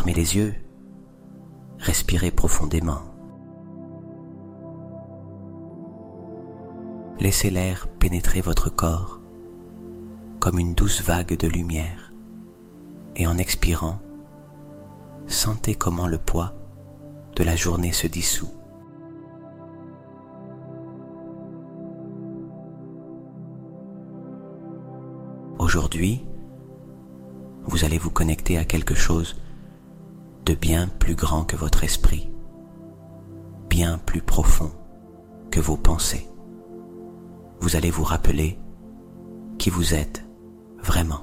Fermez les yeux, respirez profondément. Laissez l'air pénétrer votre corps comme une douce vague de lumière et en expirant, sentez comment le poids de la journée se dissout. Aujourd'hui, vous allez vous connecter à quelque chose de bien plus grand que votre esprit, bien plus profond que vos pensées. Vous allez vous rappeler qui vous êtes vraiment.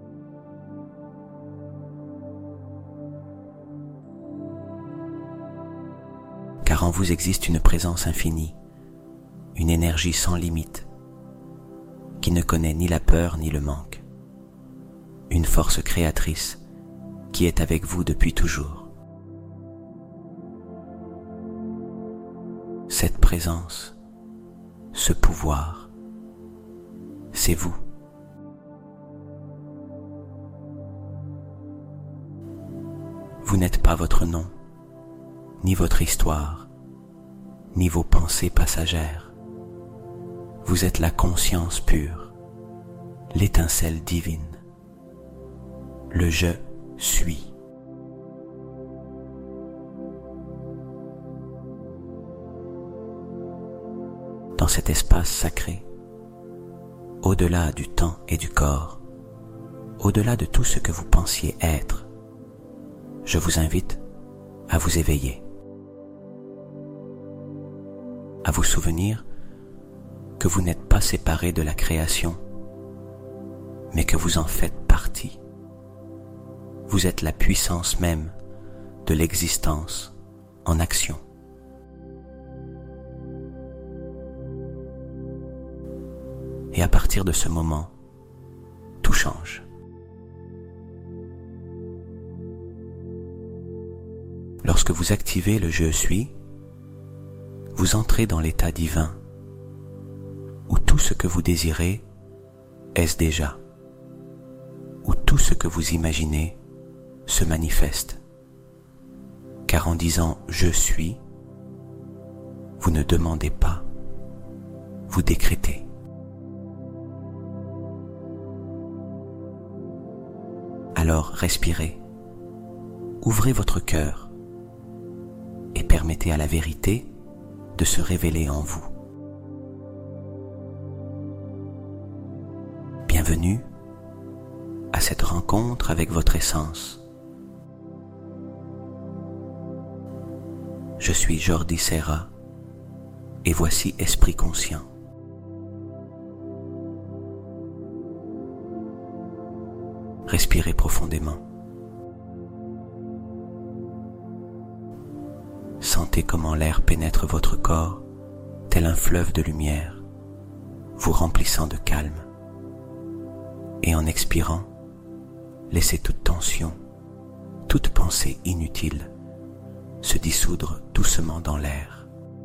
Car en vous existe une présence infinie, une énergie sans limite, qui ne connaît ni la peur ni le manque, une force créatrice qui est avec vous depuis toujours. Cette présence, ce pouvoir, c'est vous. Vous n'êtes pas votre nom, ni votre histoire, ni vos pensées passagères. Vous êtes la conscience pure, l'étincelle divine, le je suis. Dans cet espace sacré, au-delà du temps et du corps, au-delà de tout ce que vous pensiez être, je vous invite à vous éveiller, à vous souvenir que vous n'êtes pas séparé de la création, mais que vous en faites partie. Vous êtes la puissance même de l'existence en action. Et à partir de ce moment, tout change. Lorsque vous activez le « je suis », vous entrez dans l'état divin où tout ce que vous désirez est déjà, où tout ce que vous imaginez se manifeste. Car en disant « je suis », vous ne demandez pas, vous décrétez. Alors respirez, ouvrez votre cœur et permettez à la vérité de se révéler en vous. Bienvenue à cette rencontre avec votre essence. Je suis Jordi Serra et voici Esprit Conscient. Respirez profondément. Sentez comment l'air pénètre votre corps, tel un fleuve de lumière, vous remplissant de calme. Et en expirant, laissez toute tension, toute pensée inutile se dissoudre doucement dans l'air.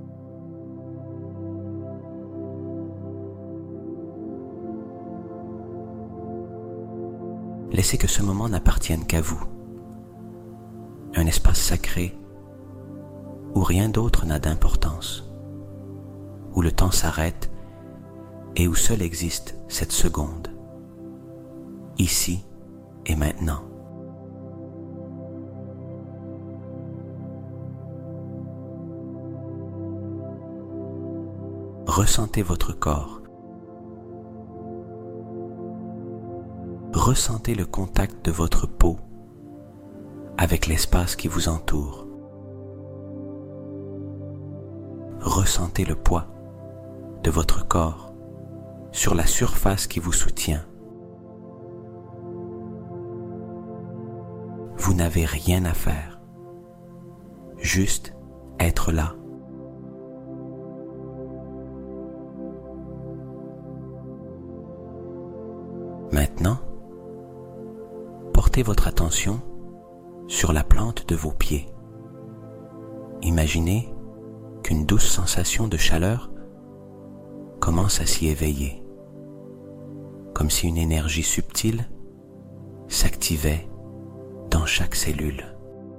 Laissez que ce moment n'appartienne qu'à vous, un espace sacré où rien d'autre n'a d'importance, où le temps s'arrête et où seule existe cette seconde, ici et maintenant. Ressentez votre corps. Ressentez le contact de votre peau avec l'espace qui vous entoure. Ressentez le poids de votre corps sur la surface qui vous soutient. Vous n'avez rien à faire, juste être là. Maintenant, portez votre attention sur la plante de vos pieds. Imaginez qu'une douce sensation de chaleur commence à s'y éveiller, comme si une énergie subtile s'activait dans chaque cellule.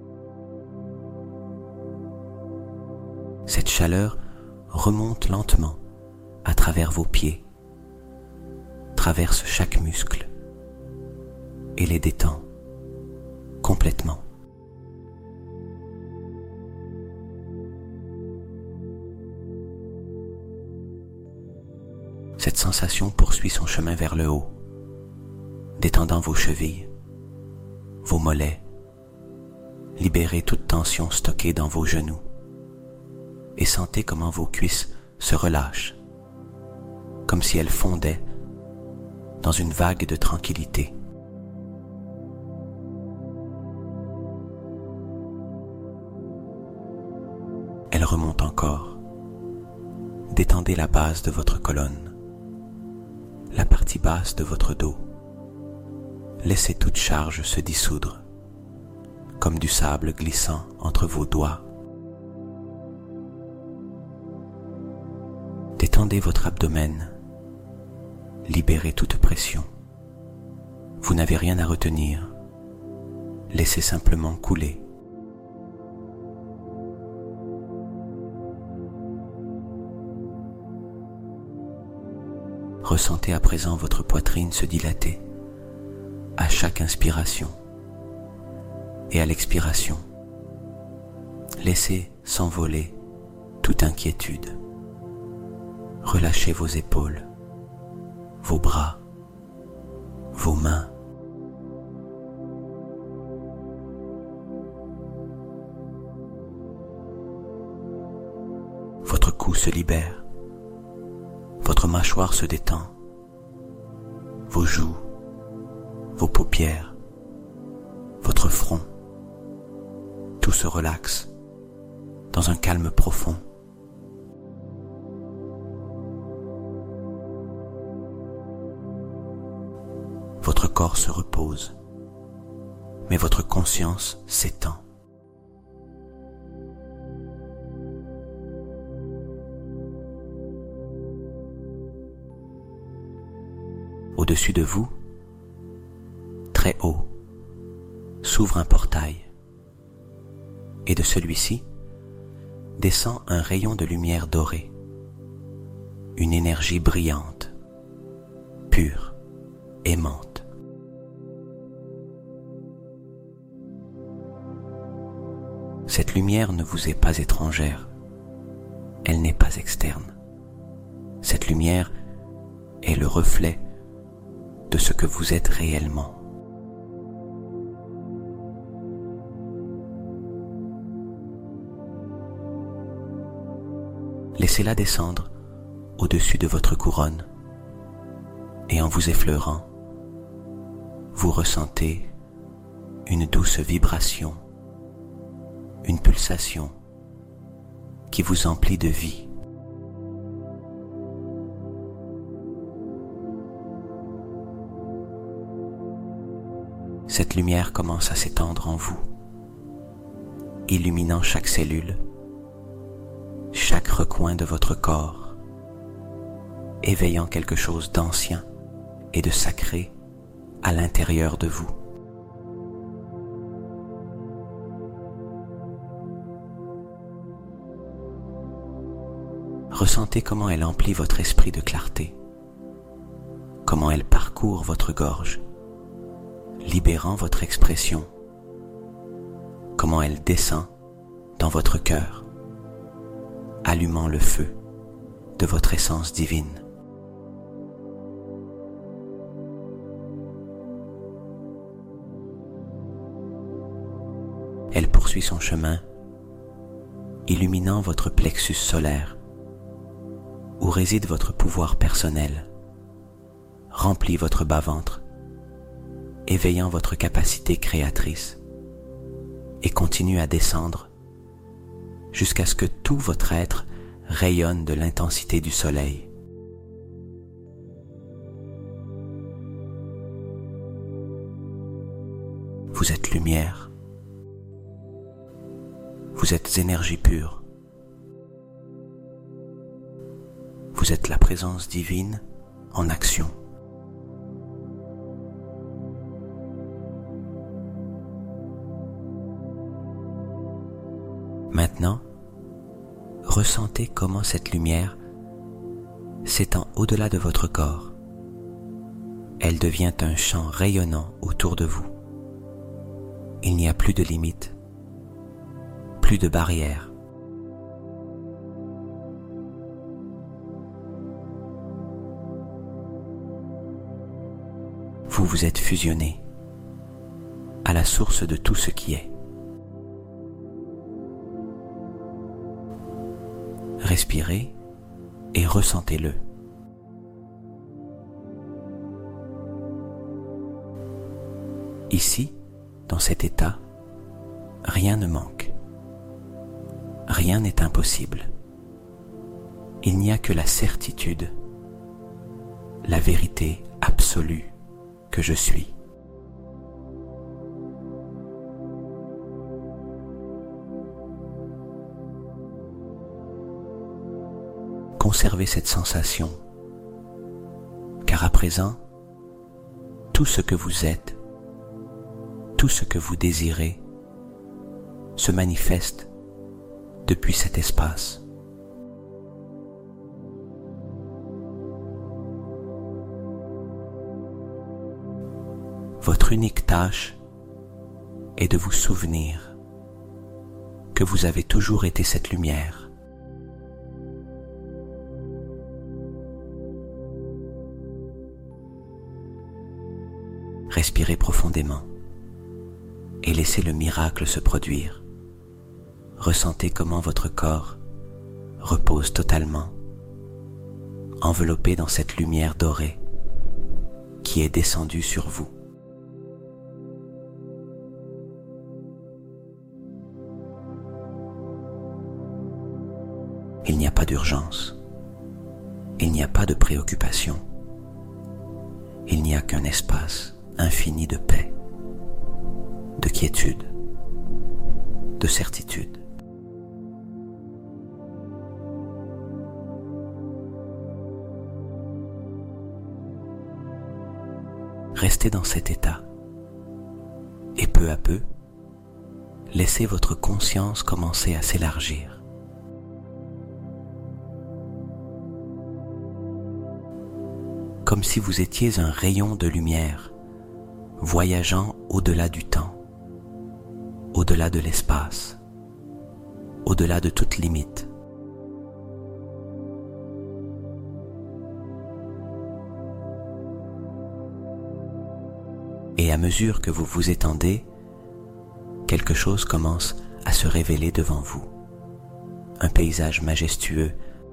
Cette chaleur remonte lentement à travers vos pieds, traverse chaque muscle et les détend complètement. Cette sensation poursuit son chemin vers le haut, détendant vos chevilles, vos mollets, libérez toute tension stockée dans vos genoux et sentez comment vos cuisses se relâchent, comme si elles fondaient dans une vague de tranquillité. Elles remontent encore. Détendez la base de votre colonne, la partie basse de votre dos. Laissez toute charge se dissoudre, comme du sable glissant entre vos doigts. Détendez votre abdomen, libérez toute pression. Vous n'avez rien à retenir, laissez simplement couler. Ressentez à présent votre poitrine se dilater à chaque inspiration et à l'expiration. Laissez s'envoler toute inquiétude. Relâchez vos épaules, vos bras, vos mains. Votre cou se libère. Votre mâchoire se détend, vos joues, vos paupières, votre front, tout se relaxe dans un calme profond. Votre corps se repose, mais votre conscience s'étend. Au-dessus de vous, très haut, s'ouvre un portail, et de celui-ci descend un rayon de lumière dorée, une énergie brillante, pure, aimante. Cette lumière ne vous est pas étrangère, elle n'est pas externe. Cette lumière est le reflet de ce que vous êtes réellement. Laissez-la descendre au-dessus de votre couronne et en vous effleurant, vous ressentez une douce vibration, une pulsation qui vous emplit de vie. Cette lumière commence à s'étendre en vous, illuminant chaque cellule, chaque recoin de votre corps, éveillant quelque chose d'ancien et de sacré à l'intérieur de vous. Ressentez comment elle emplit votre esprit de clarté, comment elle parcourt votre gorge, libérant votre expression, comment elle descend dans votre cœur, allumant le feu de votre essence divine. Elle poursuit son chemin, illuminant votre plexus solaire, où réside votre pouvoir personnel, remplit votre bas-ventre, éveillant votre capacité créatrice, et continue à descendre jusqu'à ce que tout votre être rayonne de l'intensité du soleil. Vous êtes lumière, vous êtes énergie pure, vous êtes la présence divine en action. Maintenant, ressentez comment cette lumière s'étend au-delà de votre corps. Elle devient un champ rayonnant autour de vous. Il n'y a plus de limites, plus de barrières. Vous vous êtes fusionné à la source de tout ce qui est. Respirez et ressentez-le. Ici, dans cet état, rien ne manque. Rien n'est impossible. Il n'y a que la certitude, la vérité absolue que je suis. Conservez cette sensation, car à présent, tout ce que vous êtes, tout ce que vous désirez, se manifeste depuis cet espace. Votre unique tâche est de vous souvenir que vous avez toujours été cette lumière. Respirez profondément et laissez le miracle se produire. Ressentez comment votre corps repose totalement, enveloppé dans cette lumière dorée qui est descendue sur vous. Il n'y a pas d'urgence, il n'y a pas de préoccupation, il n'y a qu'un espace infini de paix, de quiétude, de certitude. Restez dans cet état et peu à peu, laissez votre conscience commencer à s'élargir. Comme si vous étiez un rayon de lumière voyageant au-delà du temps, au-delà de l'espace, au-delà de toute limite. Et à mesure que vous vous étendez, quelque chose commence à se révéler devant vous. Un paysage majestueux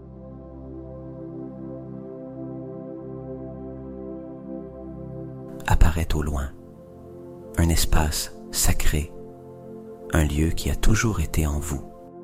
apparaît au loin, un espace sacré, un lieu qui a toujours été en vous.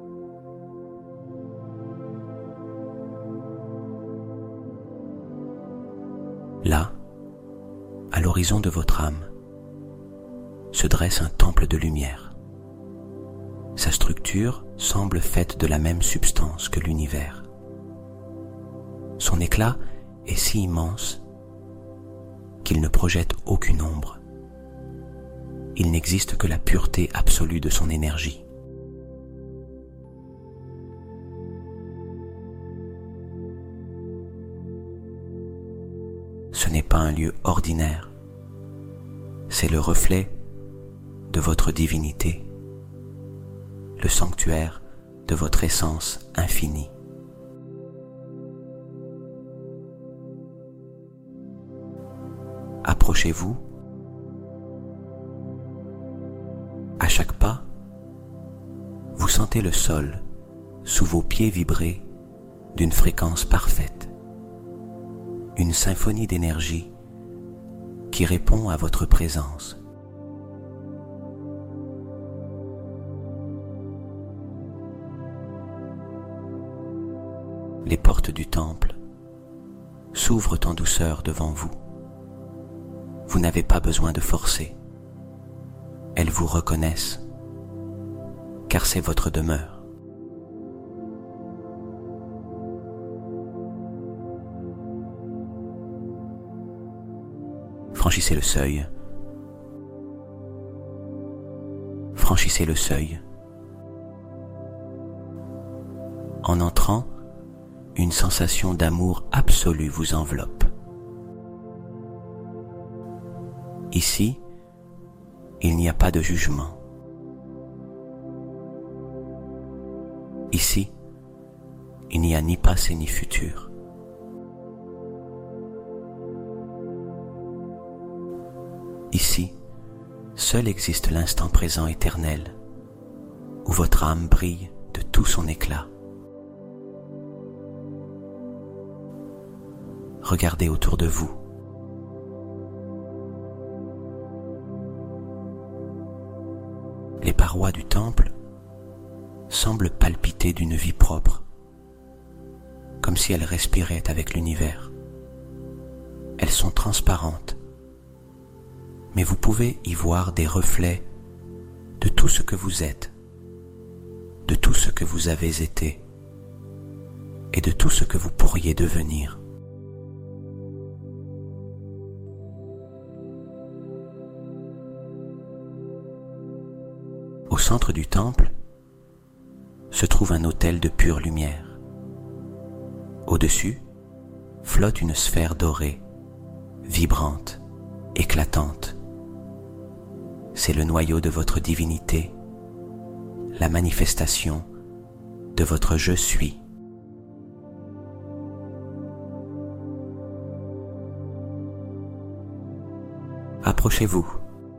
Là, à l'horizon de votre âme, se dresse un temple de lumière. Sa structure semble faite de la même substance que l'univers. Son éclat est si immense qu'il ne projette aucune ombre. Il n'existe que la pureté absolue de son énergie. Ce n'est pas un lieu ordinaire, c'est le reflet de votre divinité, le sanctuaire de votre essence infinie. Approchez-vous. À chaque pas, vous sentez le sol sous vos pieds vibrer d'une fréquence parfaite, une symphonie d'énergie qui répond à votre présence. Les portes du temple s'ouvrent en douceur devant vous. Vous n'avez pas besoin de forcer. Elles vous reconnaissent, car c'est votre demeure. Franchissez le seuil. Franchissez le seuil. En entrant, une sensation d'amour absolu vous enveloppe. Ici, il n'y a pas de jugement. Ici, il n'y a ni passé ni futur. Ici, seul existe l'instant présent éternel, où votre âme brille de tout son éclat. Regardez autour de vous. Les parois du temple semblent palpiter d'une vie propre, comme si elles respiraient avec l'univers. Elles sont transparentes, mais vous pouvez y voir des reflets de tout ce que vous êtes, de tout ce que vous avez été et de tout ce que vous pourriez devenir. Au centre du temple se trouve un autel de pure lumière. Au-dessus flotte une sphère dorée, vibrante, éclatante. C'est le noyau de votre divinité, la manifestation de votre je suis. Approchez-vous.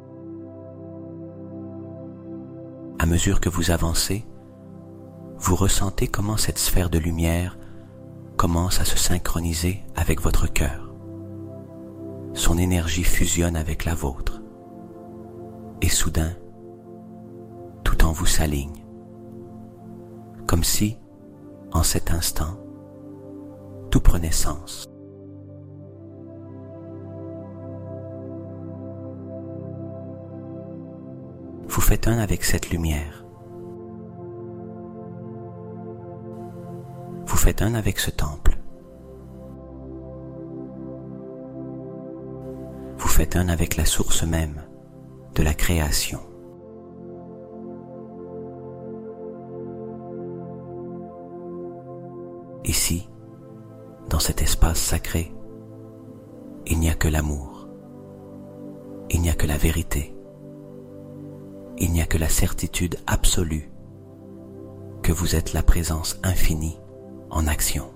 À mesure que vous avancez, vous ressentez comment cette sphère de lumière commence à se synchroniser avec votre cœur. Son énergie fusionne avec la vôtre. Et soudain, tout en vous s'aligne. Comme si, en cet instant, tout prenait sens. Vous faites un avec cette lumière. Vous faites un avec ce temple. Vous faites un avec la source même de la création. Ici, dans cet espace sacré, il n'y a que l'amour. Il n'y a que la vérité. Il n'y a que la certitude absolue que vous êtes la présence infinie en action.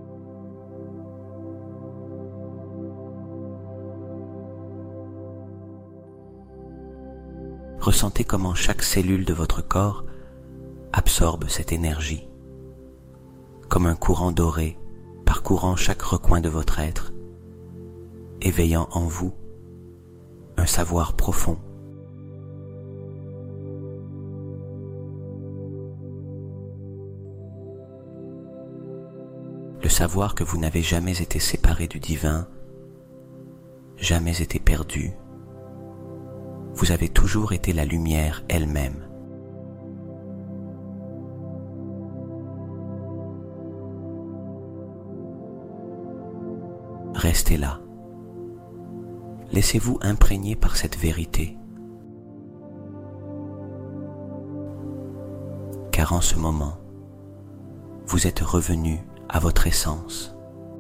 Ressentez comment chaque cellule de votre corps absorbe cette énergie, comme un courant doré parcourant chaque recoin de votre être, éveillant en vous un savoir profond. Le savoir que vous n'avez jamais été séparé du divin, jamais été perdu. Vous avez toujours été la lumière elle-même. Restez là. Laissez-vous imprégner par cette vérité. Car en ce moment, vous êtes revenu à votre essence.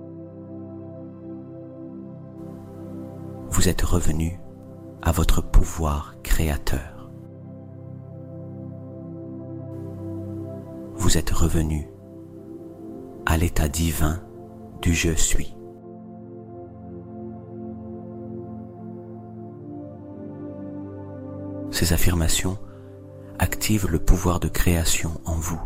Vous êtes revenu à votre pouvoir créateur. Vous êtes revenu à l'état divin du je suis. Ces affirmations activent le pouvoir de création en vous.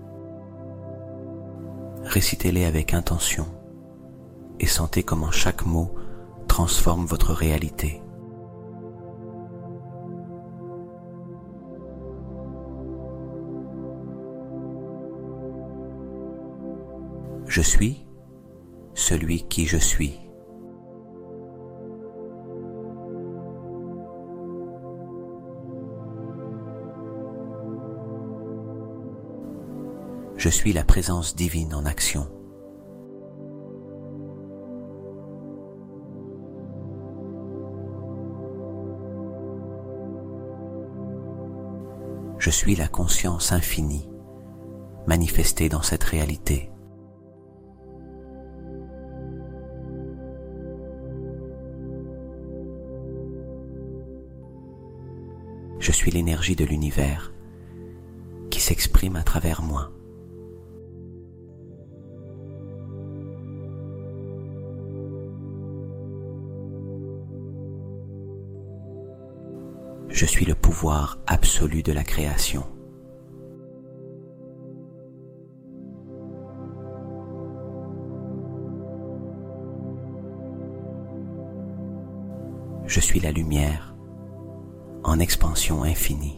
Récitez-les avec intention et sentez comment chaque mot transforme votre réalité. Je suis celui qui je suis. Je suis la présence divine en action. Je suis la conscience infinie manifesté dans cette réalité. Je suis l'énergie de l'univers qui s'exprime à travers moi. Je suis le pouvoir absolu de la création. Je suis la lumière en expansion infinie.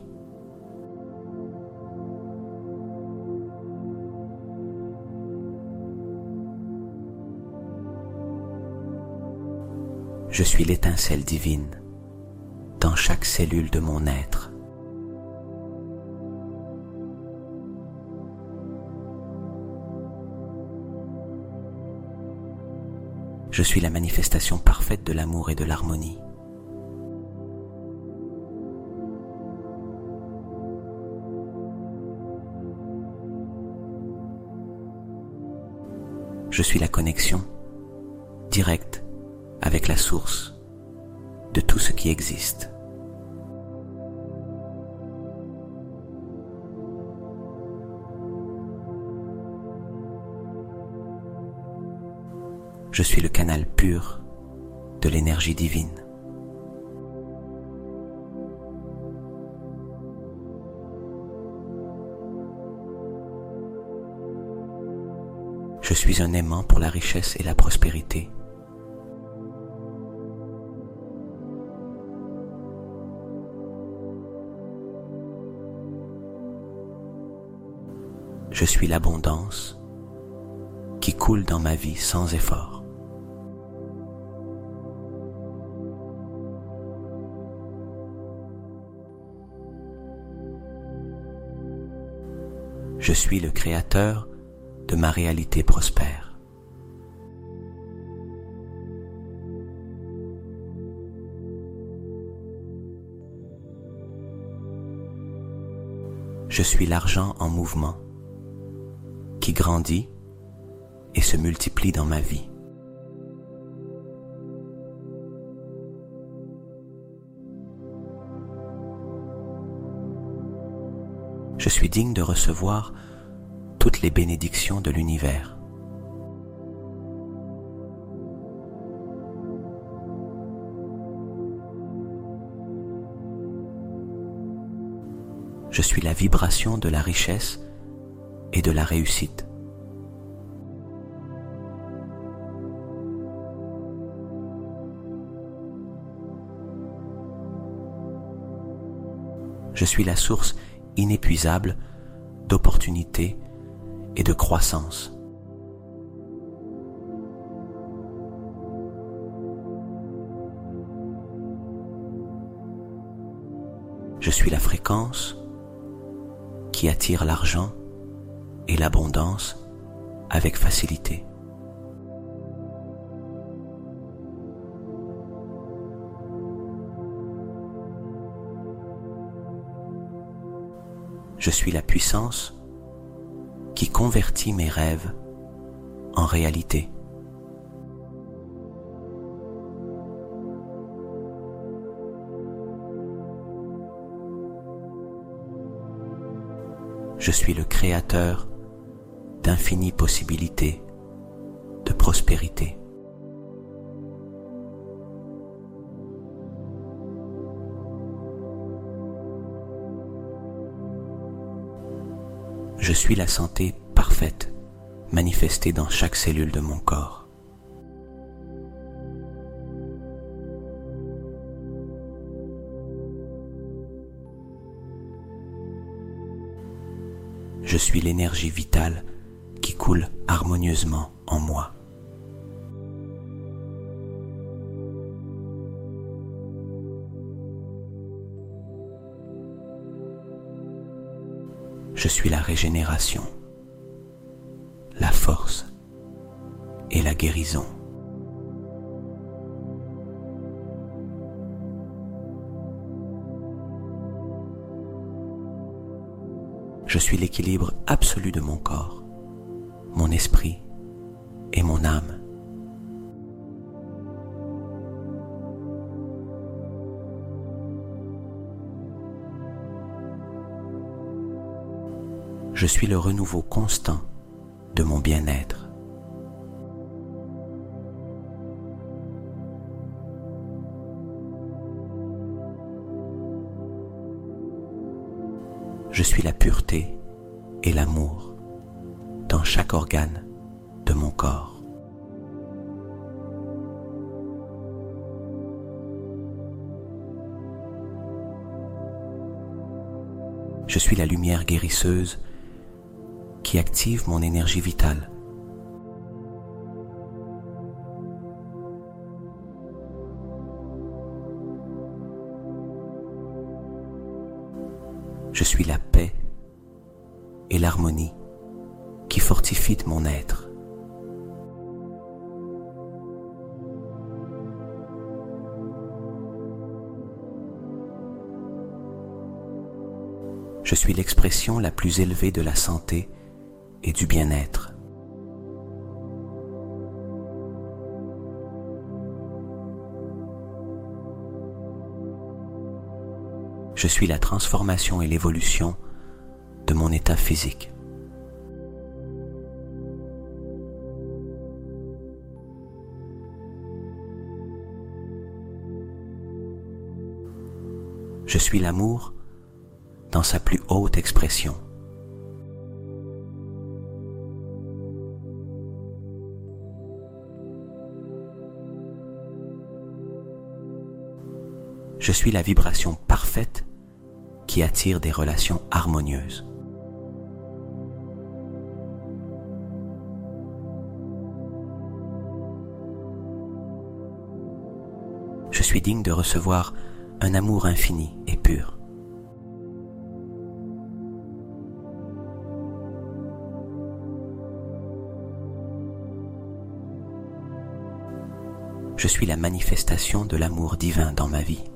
Je suis l'étincelle divine dans chaque cellule de mon être. Je suis la manifestation parfaite de l'amour et de l'harmonie. Je suis la connexion directe avec la source de tout ce qui existe. Je suis le canal pur de l'énergie divine. Je suis un aimant pour la richesse et la prospérité. Je suis l'abondance qui coule dans ma vie sans effort. Je suis le créateur de ma réalité prospère. Je suis l'argent en mouvement qui grandit et se multiplie dans ma vie. Je suis digne de recevoir toutes les bénédictions de l'univers. Je suis la vibration de la richesse et de la réussite. Je suis la source inépuisable d'opportunités et de croissance. Je suis la fréquence qui attire l'argent et l'abondance avec facilité. Je suis la puissance qui convertit mes rêves en réalité. Je suis le créateur d'infinies possibilités de prospérité. Je suis la santé parfaite manifestée dans chaque cellule de mon corps. Je suis l'énergie vitale qui coule harmonieusement en moi. Je suis la régénération, la force et la guérison. Je suis l'équilibre absolu de mon corps, mon esprit et mon âme. Je suis le renouveau constant de mon bien-être. Je suis la pureté et l'amour dans chaque organe de mon corps. Je suis la lumière guérisseuse qui active mon énergie vitale. Je suis la paix et l'harmonie qui fortifient mon être. Je suis l'expression la plus élevée de la santé et du bien-être. Je suis la transformation et l'évolution de mon état physique. Je suis l'amour dans sa plus haute expression. Je suis la vibration parfaite qui attire des relations harmonieuses. Je suis digne de recevoir un amour infini et pur. Je suis la manifestation de l'amour divin dans ma vie.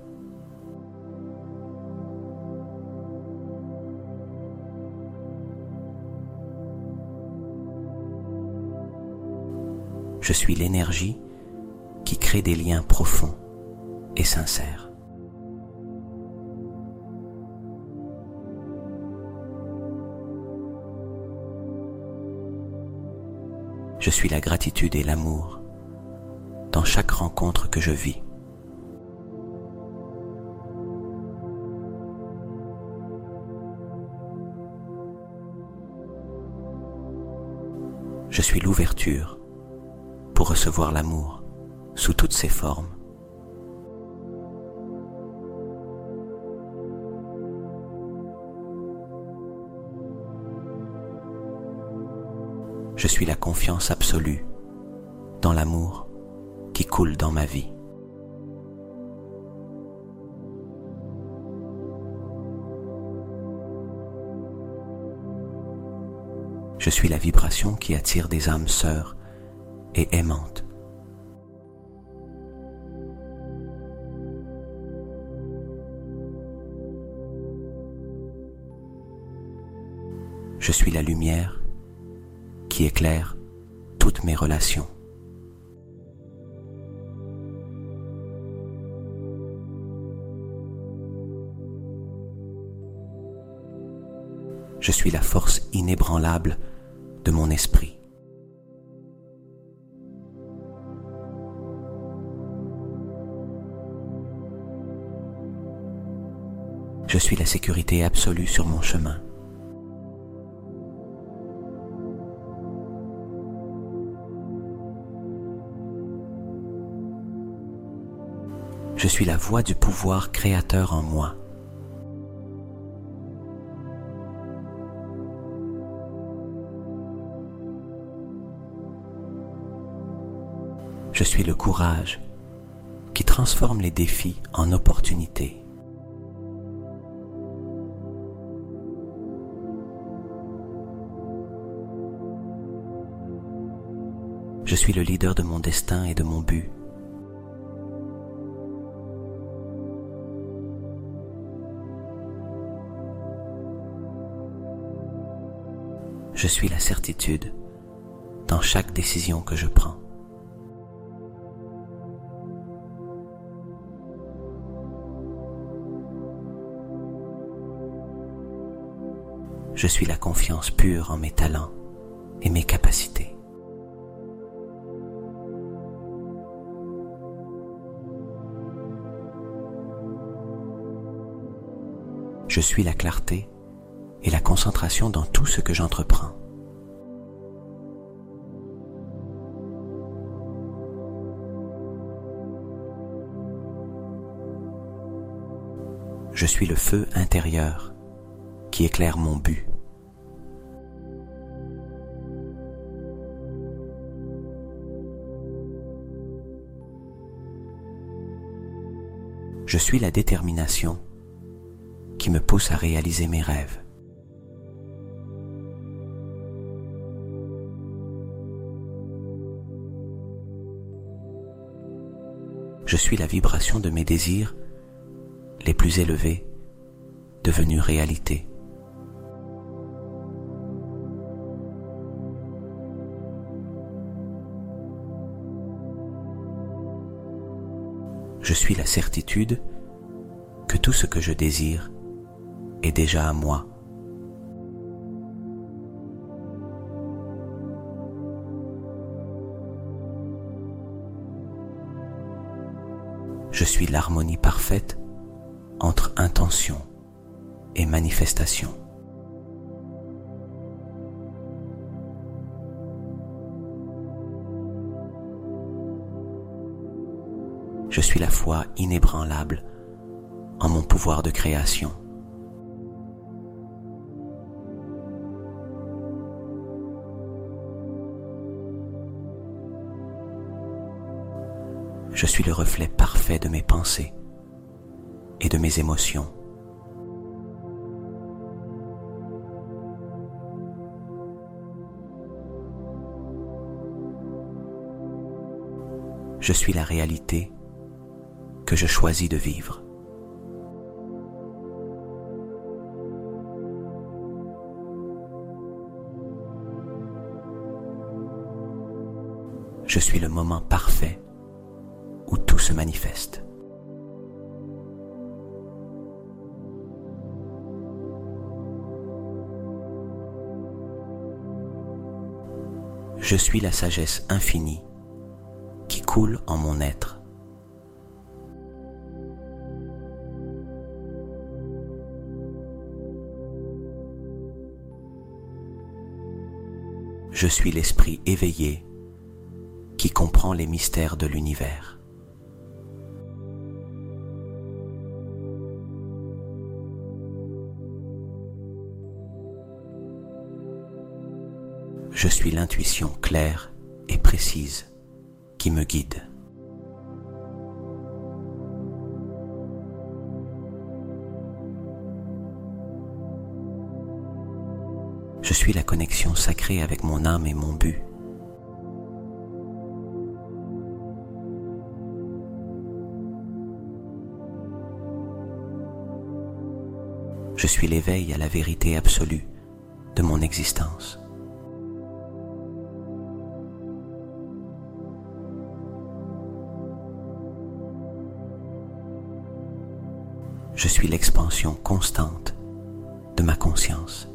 Je suis l'énergie qui crée des liens profonds et sincères. Je suis la gratitude et l'amour dans chaque rencontre que je vis. Je suis l'ouverture pour recevoir l'amour sous toutes ses formes. Je suis la confiance absolue dans l'amour qui coule dans ma vie. Je suis la vibration qui attire des âmes sœurs et aimantes. Je suis la lumière qui éclaire toutes mes relations. Je suis la force inébranlable de mon esprit. Je suis la sécurité absolue sur mon chemin. Je suis la voix du pouvoir créateur en moi. Je suis le courage qui transforme les défis en opportunités. Je suis le leader de mon destin et de mon but. Je suis la certitude dans chaque décision que je prends. Je suis la confiance pure en mes talents et mes capacités. Je suis la clarté et la concentration dans tout ce que j'entreprends. Je suis le feu intérieur qui éclaire mon but. Je suis la détermination qui me pousse à réaliser mes rêves. Je suis la vibration de mes désirs les plus élevés, devenus réalité. Je suis la certitude que tout ce que je désire est déjà à moi. Je suis l'harmonie parfaite entre intention et manifestation. Je suis la foi inébranlable en mon pouvoir de création. Je suis le reflet parfait de mes pensées et de mes émotions. Je suis la réalité que je choisis de vivre. Je suis le moment parfait où tout se manifeste. Je suis la sagesse infinie qui coule en mon être. Je suis l'esprit éveillé qui comprend les mystères de l'univers. Je suis l'intuition claire et précise qui me guide. Je suis la connexion sacrée avec mon âme et mon but. Je suis l'éveil à la vérité absolue de mon existence. Je suis l'expansion constante de ma conscience.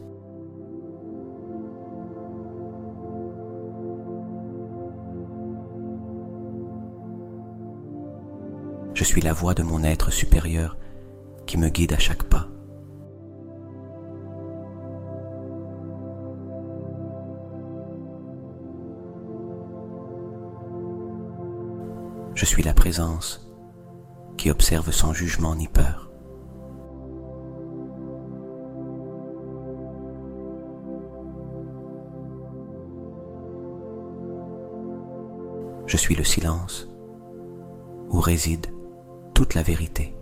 Je suis la voix de mon être supérieur qui me guide à chaque pas. Je suis la présence qui observe sans jugement ni peur. Je suis le silence où réside toute la vérité.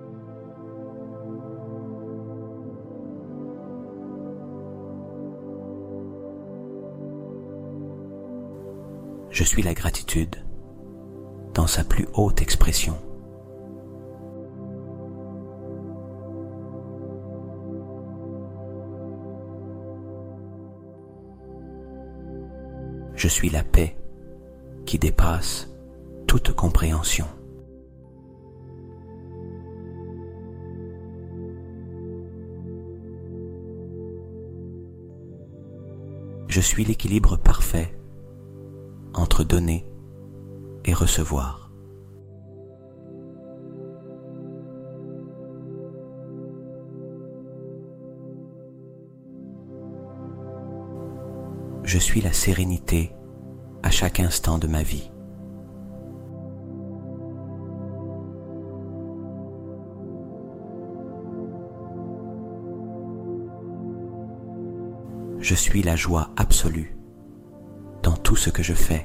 Je suis la gratitude dans sa plus haute expression. Je suis la paix qui dépasse toute compréhension. Je suis l'équilibre parfait entre donner et recevoir. Je suis la sérénité à chaque instant de ma vie. Je suis la joie absolue dans tout ce que je fais.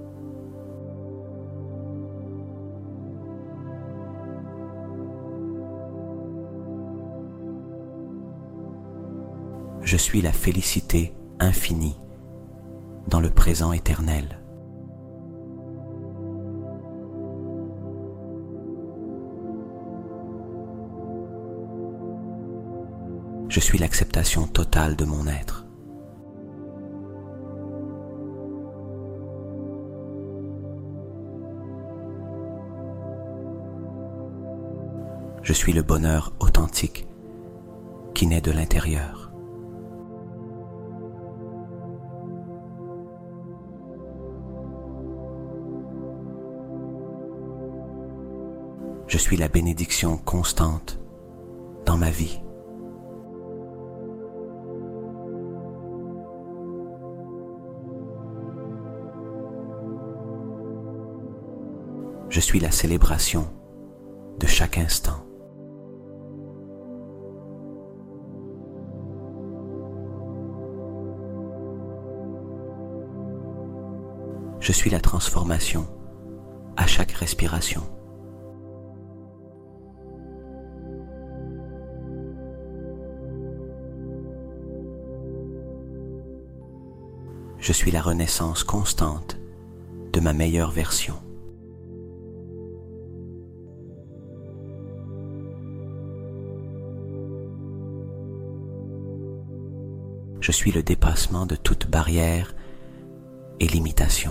Je suis la félicité infinie dans le présent éternel. Je suis l'acceptation totale de mon être. Je suis le bonheur authentique qui naît de l'intérieur. Je suis la bénédiction constante dans ma vie. Je suis la célébration de chaque instant. Je suis la transformation à chaque respiration. Je suis la renaissance constante de ma meilleure version. Je suis le dépassement de toute barrière et limitation.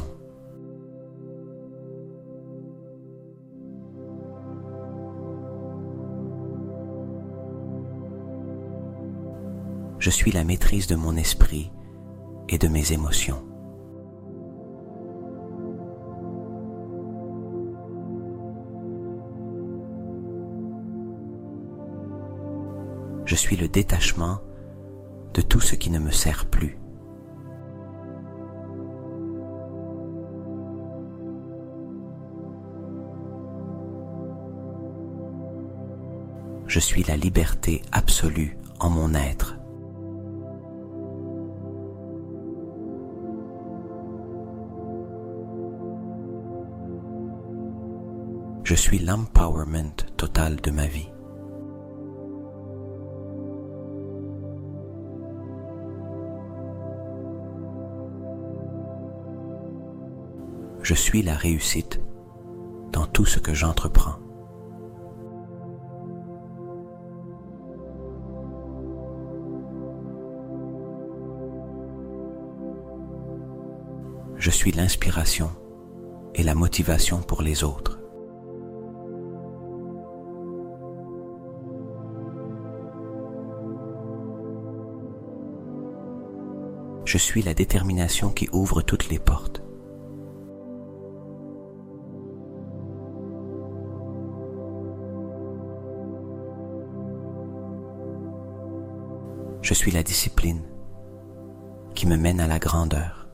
Je suis la maîtrise de mon esprit et de mes émotions. Je suis le détachement de tout ce qui ne me sert plus. Je suis la liberté absolue en mon être. Je suis l'empowerment total de ma vie. Je suis la réussite dans tout ce que j'entreprends. Je suis l'inspiration et la motivation pour les autres. Je suis la détermination qui ouvre toutes les portes. Je suis la discipline qui me mène à la grandeur.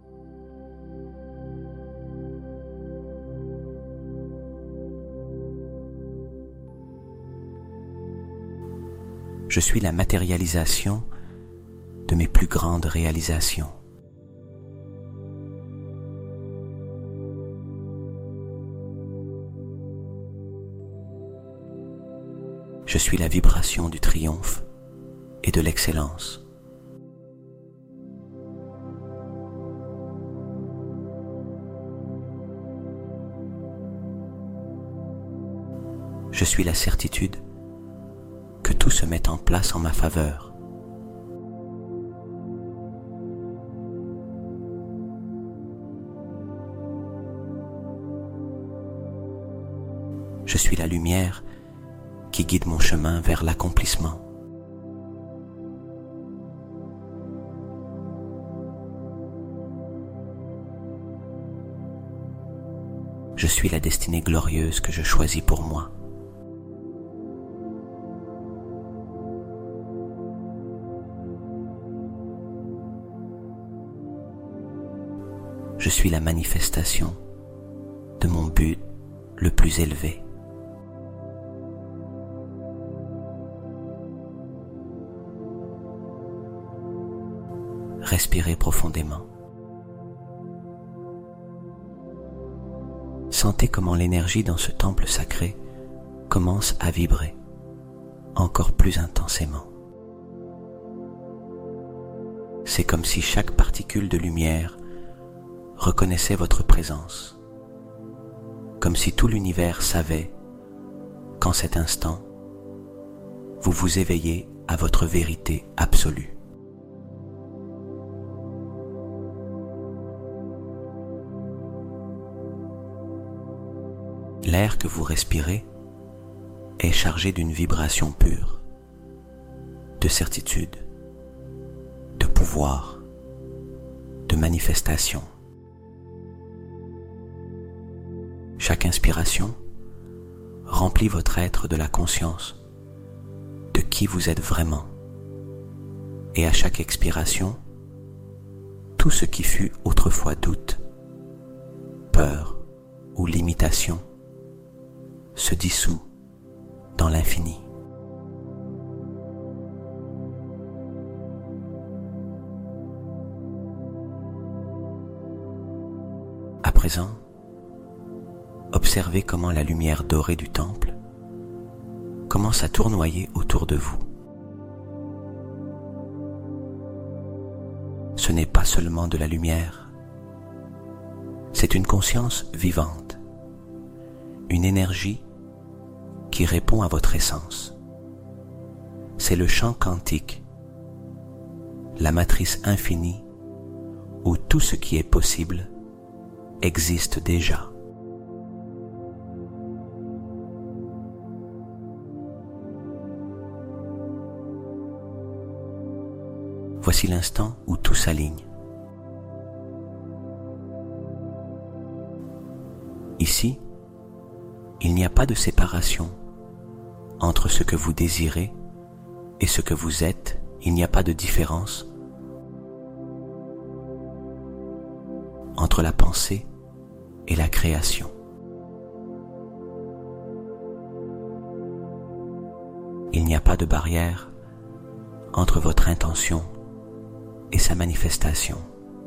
Je suis la matérialisation de mes plus grandes réalisations. Je suis la vibration du triomphe et de l'excellence. Je suis la certitude que tout se met en place en ma faveur. Je suis la lumière qui guide mon chemin vers l'accomplissement. Je suis la destinée glorieuse que je choisis pour moi. Je suis la manifestation de mon but le plus élevé. Respirez profondément. Sentez comment l'énergie dans ce temple sacré commence à vibrer encore plus intensément. C'est comme si chaque particule de lumière reconnaissait votre présence, comme si tout l'univers savait qu'en cet instant, vous vous éveillez à votre vérité absolue. L'air que vous respirez est chargé d'une vibration pure, de certitude, de pouvoir, de manifestation. Chaque inspiration remplit votre être de la conscience de qui vous êtes vraiment. Et à chaque expiration, tout ce qui fut autrefois doute, peur ou limitation se dissout dans l'infini. À présent, observez comment la lumière dorée du temple commence à tournoyer autour de vous. Ce n'est pas seulement de la lumière, c'est une conscience vivante, une énergie qui répond à votre essence. C'est le champ quantique, la matrice infinie où tout ce qui est possible existe déjà. Voici l'instant où tout s'aligne. Ici, il n'y a pas de séparation entre ce que vous désirez et ce que vous êtes. Il n'y a pas de différence entre la pensée et la création. Il n'y a pas de barrière entre votre intention et sa manifestation.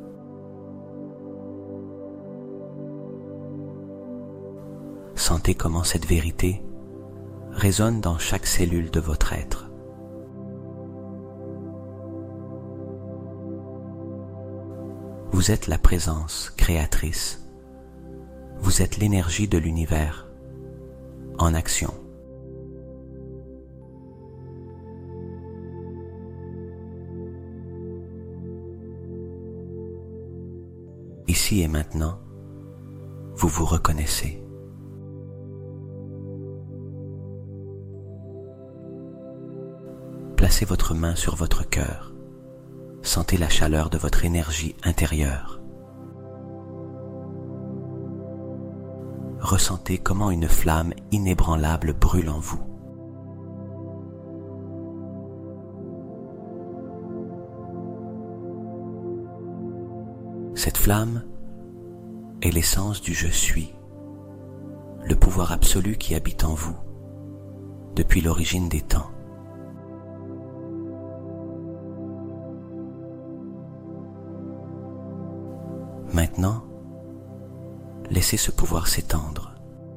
Sentez comment cette vérité résonne dans chaque cellule de votre être. Vous êtes la présence créatrice. Vous êtes l'énergie de l'univers en action. Ici et maintenant, vous vous reconnaissez. Placez votre main sur votre cœur. Sentez la chaleur de votre énergie intérieure. Ressentez comment une flamme inébranlable brûle en vous. Cette flamme est l'essence du je suis, le pouvoir absolu qui habite en vous depuis l'origine des temps. Maintenant, laissez ce pouvoir s'étendre.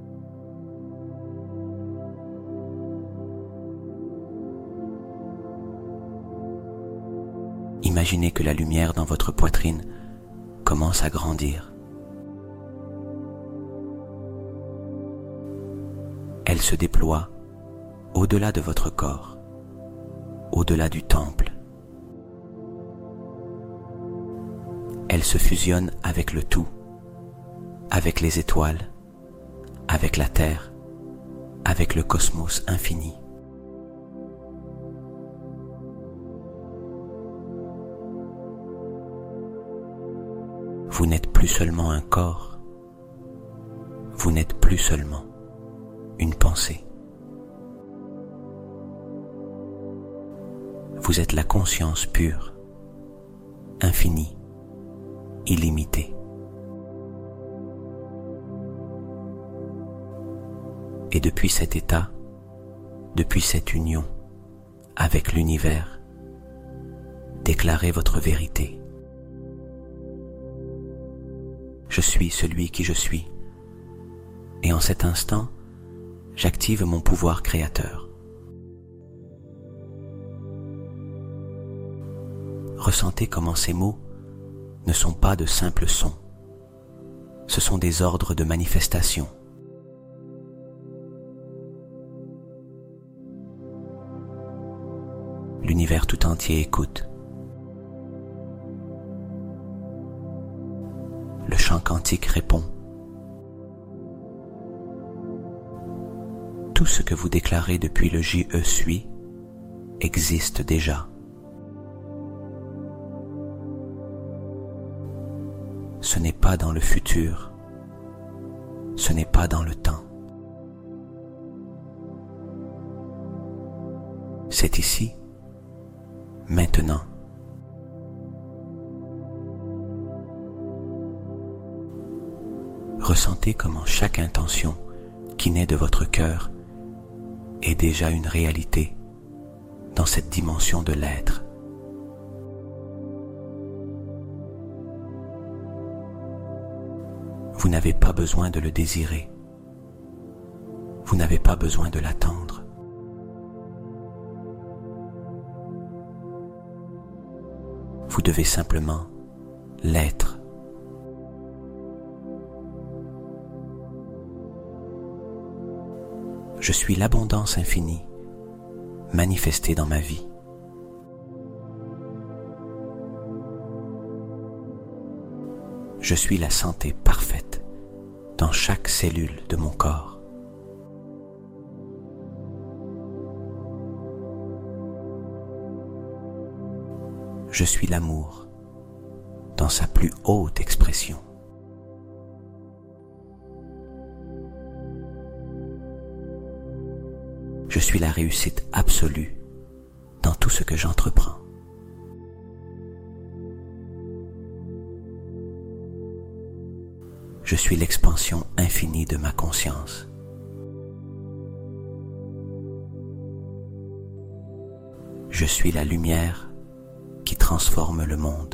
Imaginez que la lumière dans votre poitrine commence à grandir. Elle se déploie au-delà de votre corps, au-delà du temple. Elle se fusionne avec le tout, avec les étoiles, avec la terre, avec le cosmos infini. Vous n'êtes plus seulement un corps, vous n'êtes plus seulement une pensée. Vous êtes la conscience pure, infinie, illimitée. Et depuis cet état, depuis cette union avec l'univers, déclarez votre vérité. Je suis celui qui je suis, et en cet instant, j'active mon pouvoir créateur. Ressentez comment ces mots ne sont pas de simples sons, ce sont des ordres de manifestation. L'univers tout entier écoute. Le chant quantique répond. Tout ce que vous déclarez depuis le Je suis existe déjà. Ce n'est pas dans le futur, ce n'est pas dans le temps. C'est ici, maintenant. Ressentez comment chaque intention qui naît de votre cœur est déjà une réalité dans cette dimension de l'être. Vous n'avez pas besoin de le désirer. Vous n'avez pas besoin de l'attendre. Vous devez simplement l'être. Je suis l'abondance infinie manifestée dans ma vie. Je suis la santé parfaite dans chaque cellule de mon corps. Je suis l'amour dans sa plus haute expression. Je suis la réussite absolue dans tout ce que j'entreprends. Je suis l'expansion infinie de ma conscience. Je suis la lumière qui transforme le monde.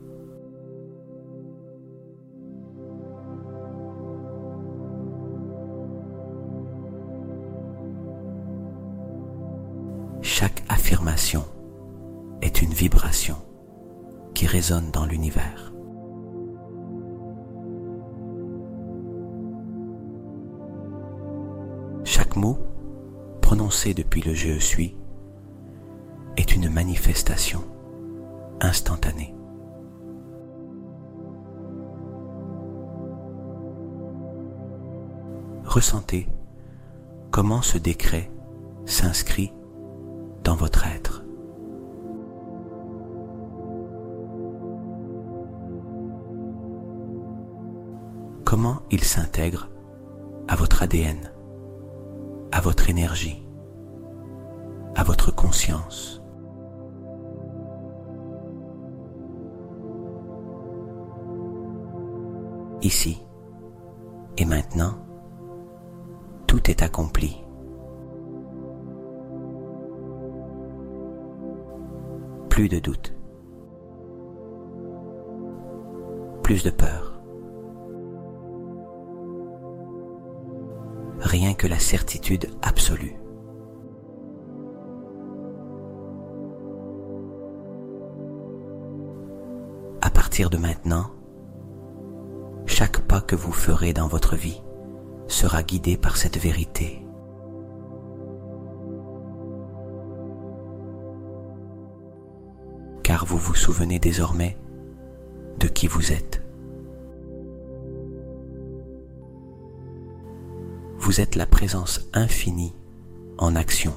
Chaque affirmation est une vibration qui résonne dans l'univers. Chaque mot prononcé depuis le Je suis est une manifestation instantanée. Ressentez comment ce décret s'inscrit dans votre être. Comment il s'intègre à votre ADN, à votre énergie, à votre conscience. Ici et maintenant, tout est accompli. Plus de doute, plus de peur. Rien que la certitude absolue. À partir de maintenant, chaque pas que vous ferez dans votre vie sera guidé par cette vérité. Car vous vous souvenez désormais de qui vous êtes. Vous êtes la présence infinie en action.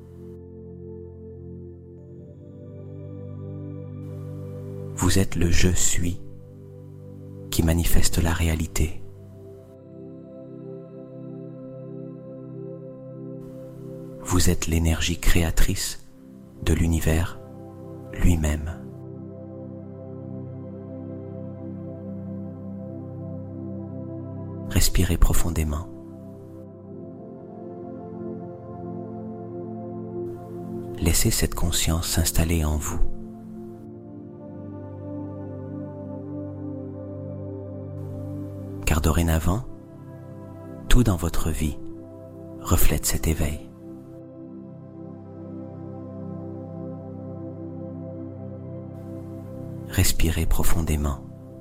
Vous êtes le je suis qui manifeste la réalité. Vous êtes l'énergie créatrice de l'univers lui-même. Respirez profondément. Laissez cette conscience s'installer en vous. Car dorénavant, tout dans votre vie reflète cet éveil. Respirez profondément.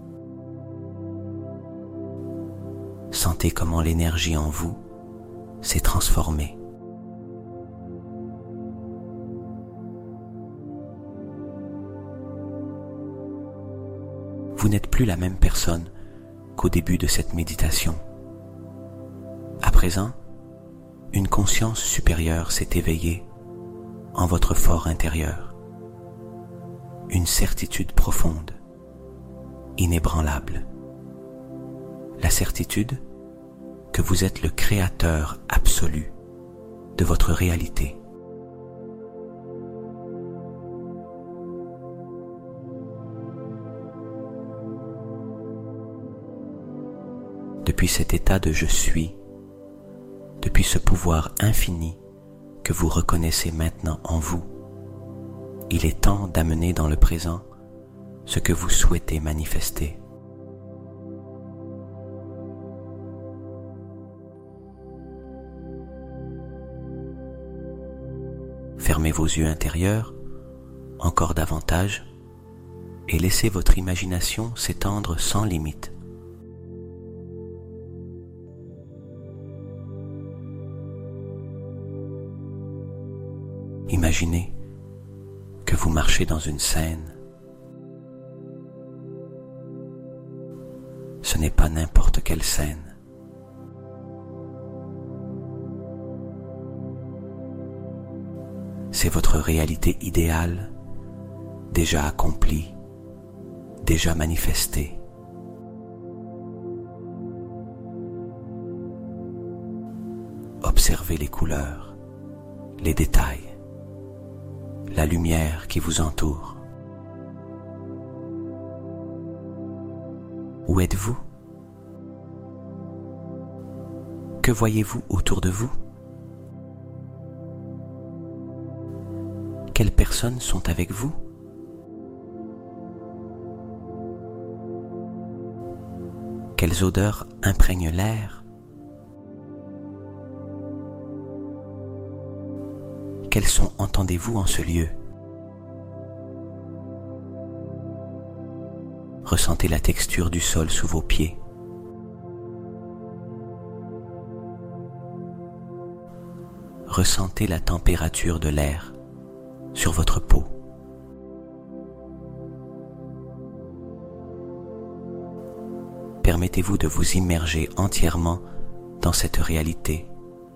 Sentez comment l'énergie en vous s'est transformée. Vous n'êtes plus la même personne qu'au début de cette méditation. À présent, une conscience supérieure s'est éveillée en votre fort intérieur. Une certitude profonde, inébranlable. La certitude que vous êtes le créateur absolu de votre réalité. Depuis cet état de je suis, depuis ce pouvoir infini que vous reconnaissez maintenant en vous, il est temps d'amener dans le présent ce que vous souhaitez manifester. Fermez vos yeux intérieurs encore davantage et laissez votre imagination s'étendre sans limite. Imaginez que vous marchez dans une scène. Ce n'est pas n'importe quelle scène. C'est votre réalité idéale, déjà accomplie, déjà manifestée. Observez les couleurs, les détails, la lumière qui vous entoure. Où êtes-vous? Que voyez-vous autour de vous? Quelles personnes sont avec vous? Quelles odeurs imprègnent l'air? Quels sons entendez-vous en ce lieu? Ressentez la texture du sol sous vos pieds. Ressentez la température de l'air sur votre peau. Permettez-vous de vous immerger entièrement dans cette réalité.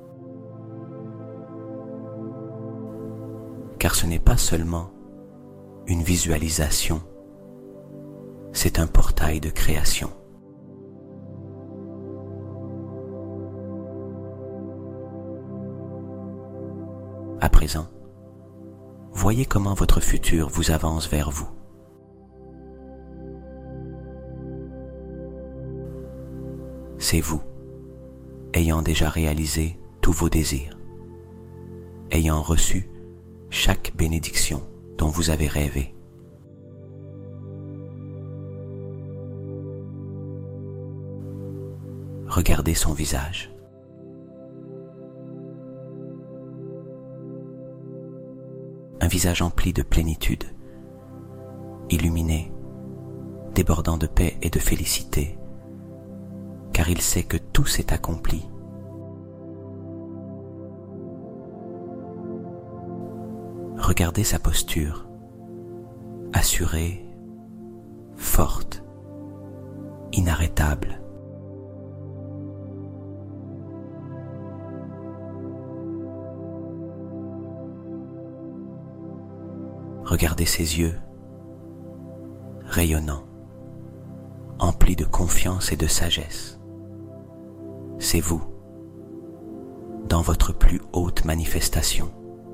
Car ce n'est pas seulement une visualisation, c'est un portail de création. À présent, voyez comment votre futur vous avance vers vous. C'est vous, ayant déjà réalisé tous vos désirs, ayant reçu chaque bénédiction dont vous avez rêvé. Regardez son visage. Un visage empli de plénitude, illuminé, débordant de paix et de félicité, car il sait que tout s'est accompli. Regardez sa posture, assurée, forte, inarrêtable. Regardez ses yeux, rayonnants, emplis de confiance et de sagesse. C'est vous, dans votre plus haute manifestation.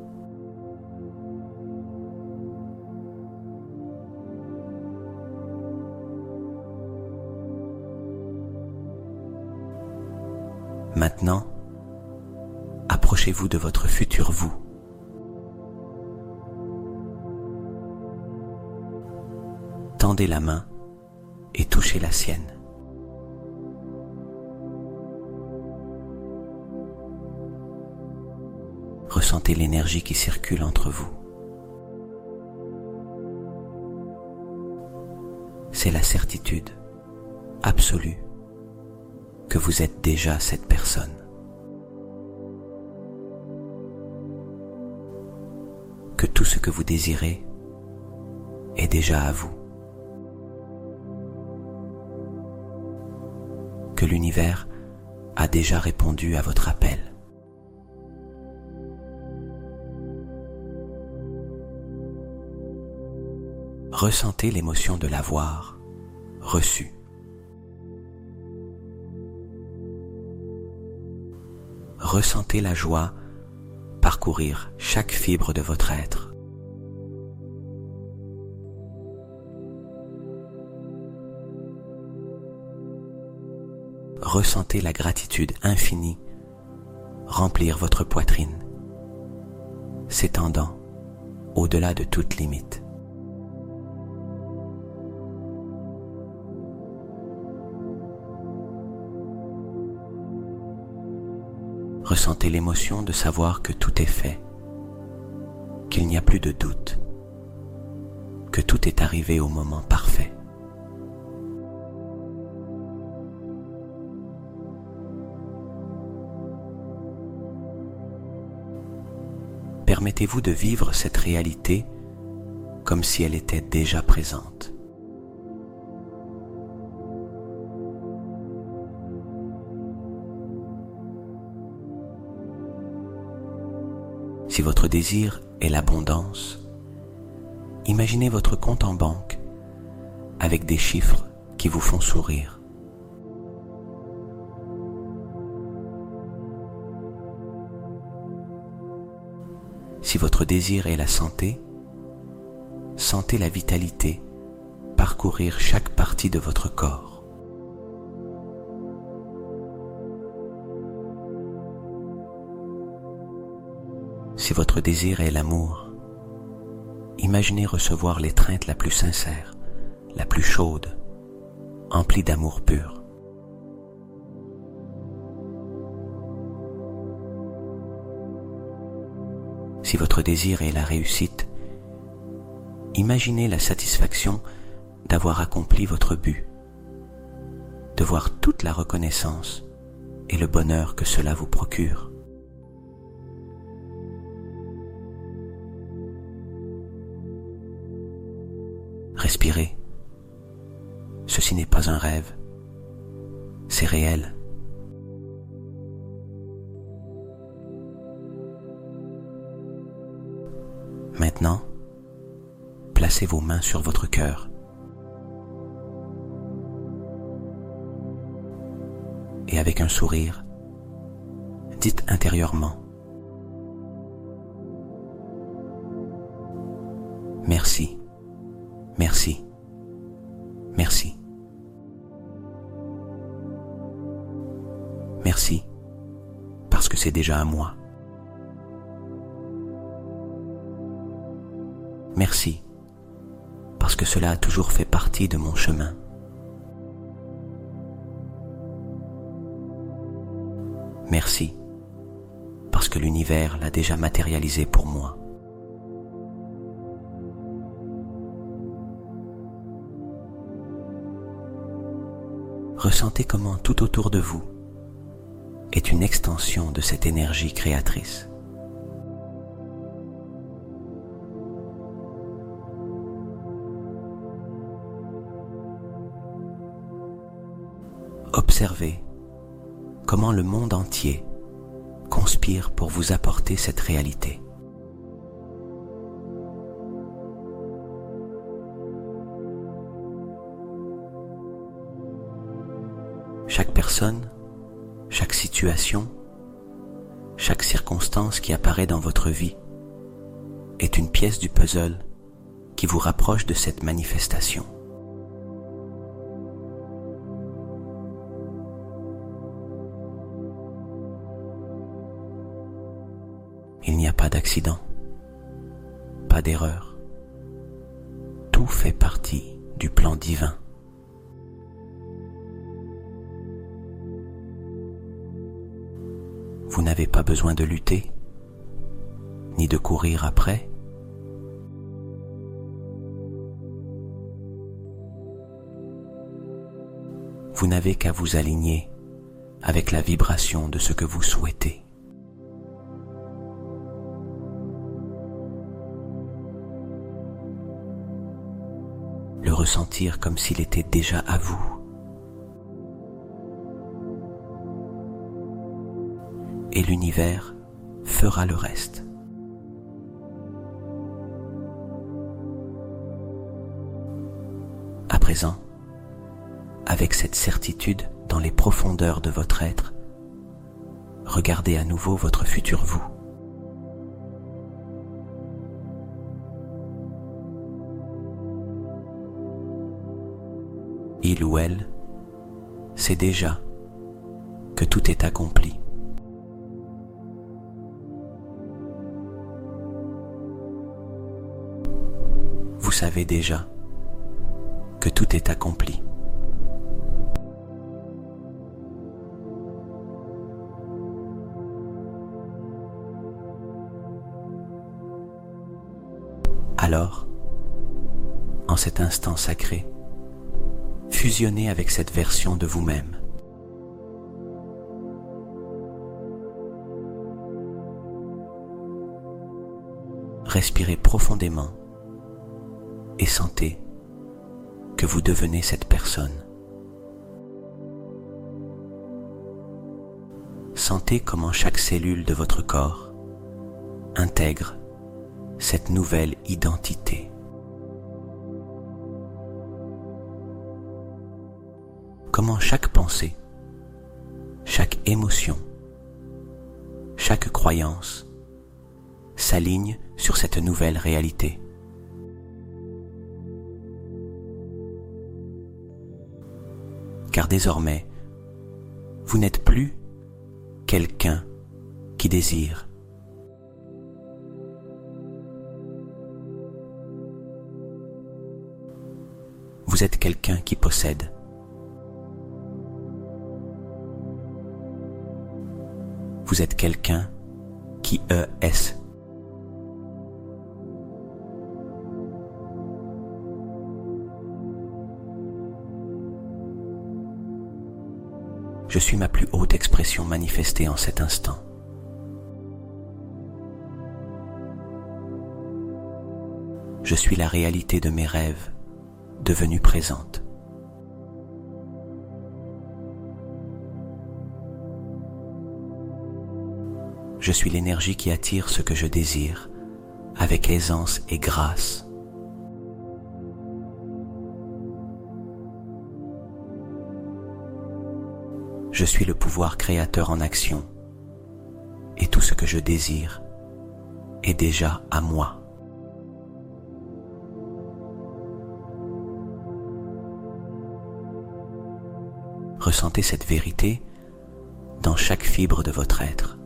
Maintenant, approchez-vous de votre futur vous. Tendez la main et touchez la sienne. Ressentez l'énergie qui circule entre vous. C'est la certitude absolue que vous êtes déjà cette personne. Que tout ce que vous désirez est déjà à vous. Que l'univers a déjà répondu à votre appel. Ressentez l'émotion de l'avoir reçu. Ressentez la joie parcourir chaque fibre de votre être. Ressentez la gratitude infinie remplir votre poitrine, s'étendant au-delà de toute limite. Ressentez l'émotion de savoir que tout est fait, qu'il n'y a plus de doute, que tout est arrivé au moment parfait. Permettez-vous de vivre cette réalité comme si elle était déjà présente. Si votre désir est l'abondance, imaginez votre compte en banque avec des chiffres qui vous font sourire. Si votre désir est la santé, sentez la vitalité parcourir chaque partie de votre corps. Si votre désir est l'amour, imaginez recevoir l'étreinte la plus sincère, la plus chaude, emplie d'amour pur. Si votre désir est la réussite, imaginez la satisfaction d'avoir accompli votre but, de voir toute la reconnaissance et le bonheur que cela vous procure. Respirez. Ceci n'est pas un rêve, c'est réel. Maintenant, placez vos mains sur votre cœur et avec un sourire, dites intérieurement: merci, merci, merci. Merci, parce que c'est déjà à moi. Merci, parce que cela a toujours fait partie de mon chemin. Merci, parce que l'univers l'a déjà matérialisé pour moi. Ressentez comment tout autour de vous est une extension de cette énergie créatrice. Observez comment le monde entier conspire pour vous apporter cette réalité. personne, chaque situation, chaque circonstance qui apparaît dans votre vie est une pièce du puzzle qui vous rapproche de cette manifestation. Il n'y a pas d'accident, pas d'erreur. Tout fait partie du plan divin. Vous n'avez pas besoin de lutter, ni de courir après. Vous n'avez qu'à vous aligner avec la vibration de ce que vous souhaitez. Le ressentir comme s'il était déjà à vous. Et l'univers fera le reste. À présent, avec cette certitude dans les profondeurs de votre être, regardez à nouveau votre futur vous. Il ou elle sait déjà que tout est accompli. Vous savez déjà que tout est accompli. Alors, en cet instant sacré, fusionnez avec cette version de vous-même. Respirez profondément et sentez que vous devenez cette personne. Sentez comment chaque cellule de votre corps intègre cette nouvelle identité. Comment chaque pensée, chaque émotion, chaque croyance s'aligne sur cette nouvelle réalité. Car désormais, vous n'êtes plus quelqu'un qui désire. Vous êtes quelqu'un qui possède. Vous êtes quelqu'un qui est. Je suis ma plus haute expression manifestée en cet instant. Je suis la réalité de mes rêves devenue présente. Je suis l'énergie qui attire ce que je désire avec aisance et grâce. Je suis le pouvoir créateur en action et tout ce que je désire est déjà à moi. Ressentez cette vérité dans chaque fibre de votre être.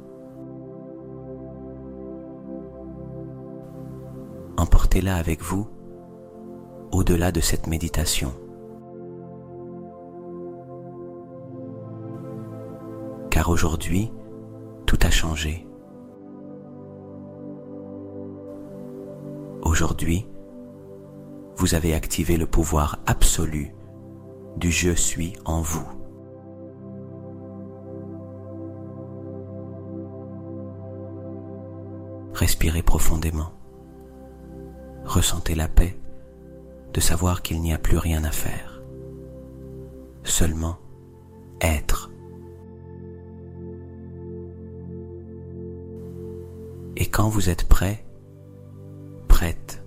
Emportez-la avec vous au-delà de cette méditation. Car aujourd'hui, tout a changé. Aujourd'hui, vous avez activé le pouvoir absolu du je suis en vous. Respirez profondément. Ressentez la paix de savoir qu'il n'y a plus rien à faire. Seulement être. Et quand vous êtes prêt, prête,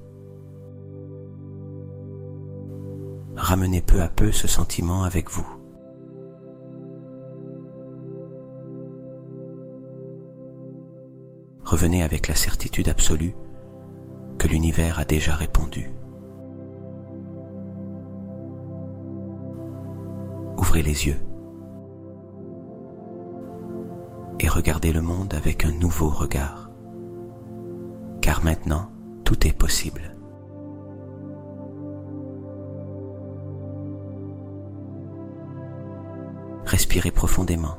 ramenez peu à peu ce sentiment avec vous. revenez avec la certitude absolue que l'univers a déjà répondu. Ouvrez les yeux et regardez le monde avec un nouveau regard, car maintenant tout est possible. Respirez profondément.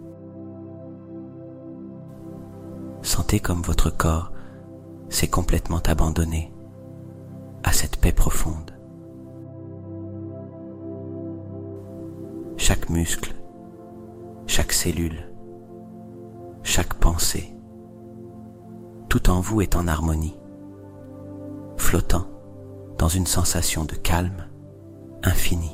Sentez comme votre corps s'est complètement abandonné à cette paix profonde. Chaque muscle, chaque cellule, chaque pensée, tout en vous est en harmonie, flottant dans une sensation de calme infini.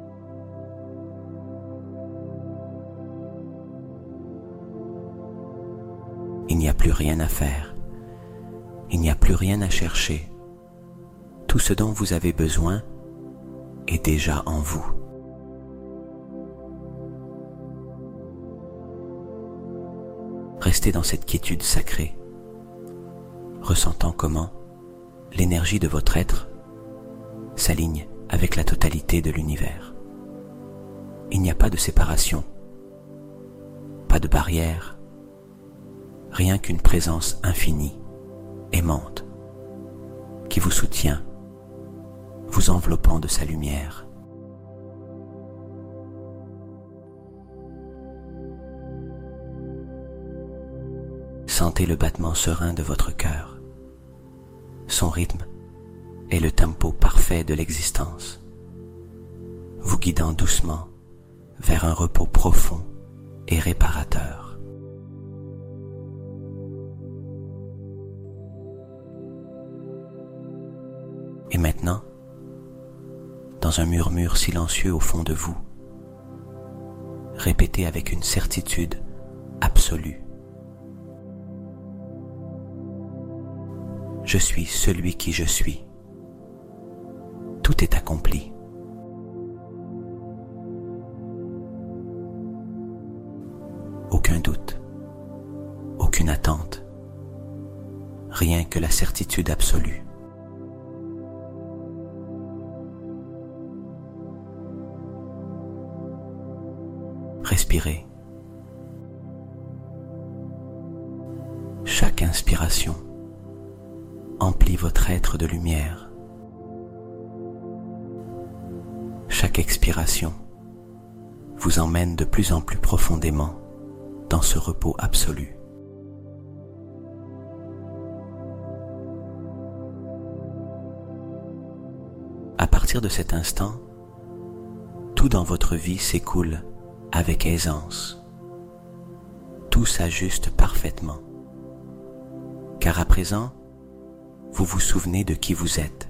Il n'y a plus rien à faire, il n'y a plus rien à chercher. Tout ce dont vous avez besoin est déjà en vous. Restez dans cette quiétude sacrée, ressentant comment l'énergie de votre être s'aligne avec la totalité de l'univers. Il n'y a pas de séparation, pas de barrière, rien qu'une présence infinie, aimante, qui vous soutient, vous enveloppant de sa lumière. Sentez le battement serein de votre cœur. Son rythme est le tempo parfait de l'existence, vous guidant doucement vers un repos profond et réparateur. Et maintenant, dans un murmure silencieux au fond de vous, répétez avec une certitude absolue: je suis celui qui je suis. Tout est accompli. Aucun doute, aucune attente, rien que la certitude absolue. Respirez. Chaque inspiration emplit votre être de lumière. Chaque expiration vous emmène de plus en plus profondément dans ce repos absolu. À partir de cet instant, tout dans votre vie s'écoule avec aisance. Tout s'ajuste parfaitement, car à présent, vous vous souvenez de qui vous êtes.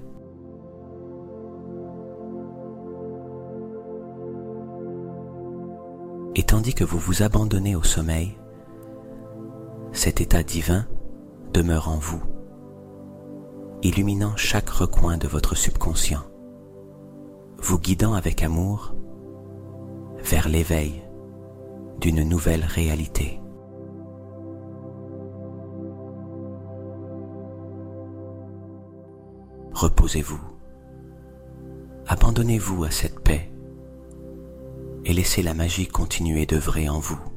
Et tandis que vous vous abandonnez au sommeil, cet état divin demeure en vous, illuminant chaque recoin de votre subconscient, vous guidant avec amour vers l'éveil d'une nouvelle réalité. Reposez-vous, abandonnez-vous à cette paix et laissez la magie continuer d'œuvrer en vous.